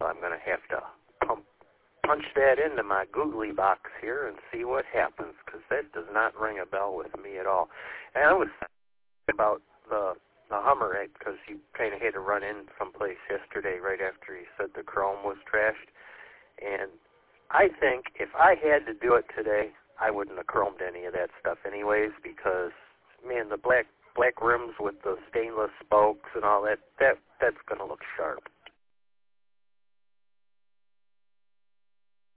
I'm going to have to punch that into my googly box here and see what happens, because that does not ring a bell with me at all. And I was thinking about the Hummer, because you kind of had to run in someplace yesterday right after he said the chrome was trashed. And I think if I had to do it today, I wouldn't have chromed any of that stuff anyways, because, man, the black rims with the stainless spokes and all that's going to look sharp.